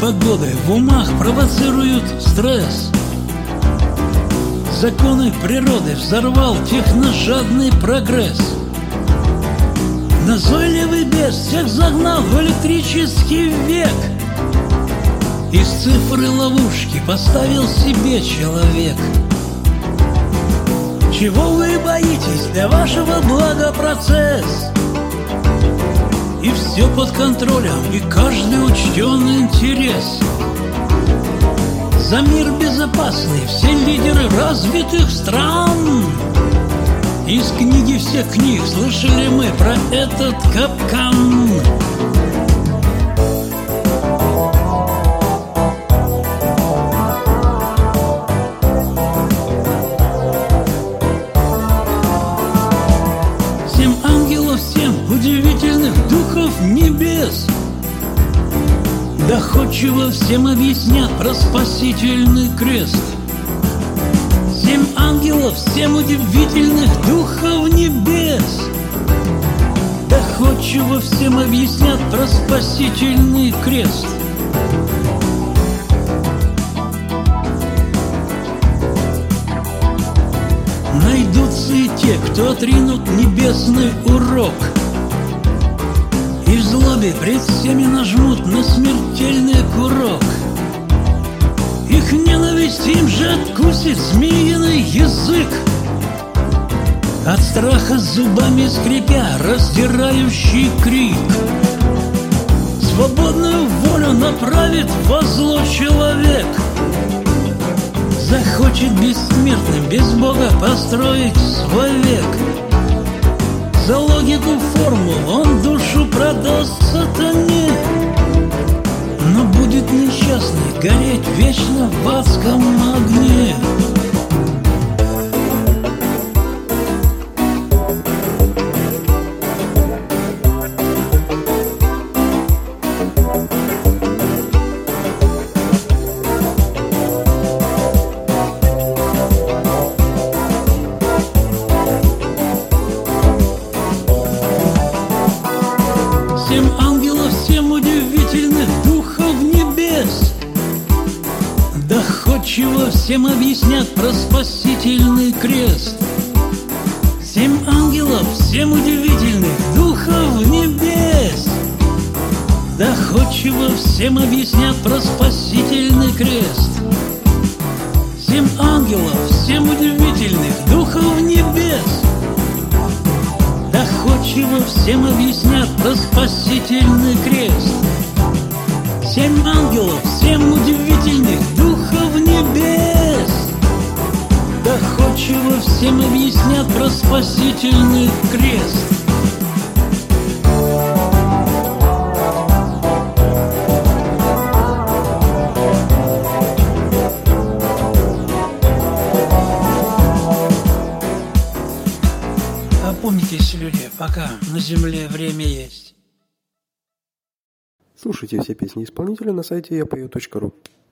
непогоды в умах провоцируют стресс. Законы природы взорвал техножадный прогресс. Назойливый бес всех загнал в электрический век. Из цифры ловушки поставил себе человек. Чего вы боитесь? Для вашего блага процесс. И все под контролем, и каждый учтен интерес. За мир безопасный все лидеры развитых стран. Из книги всех книг слышали мы про этот капкан. Всем ангелов, всем удивительных духов небес доходчиво всем объяснят про спасительный крест. Семь ангелов, всем удивительных духов небес доходчиво всем объяснят про спасительный крест. Найдутся и те, кто отринут небесный урок, и в злобе пред всеми нажмут на смертельный курок. Их ненависть им же откусит змеиный язык, от страха зубами скрипя раздирающий крик. Свободную волю направит во зло человек, захочет бессмертным без Бога построить свой век. За логику формул он душу продаст сатане, но будет несчастный гореть вечно в адском огне. Семь ангелов, семь удивительных духов небес доходчиво всем объяснят про спасительный крест. Семь ангелов, семь удивительных духов небес доходчиво всем объяснят про спасительный крест. Семь ангелов, семь удивительных духов небес доходчиво всем объяснят про спасительный крест. Семь ангелов, семь удивительных духов небес доходчиво всем объяснят про спасительный крест. Опомнитесь, люди, пока на земле время есть. Слушайте все песни исполнителя на сайте yapою.ru.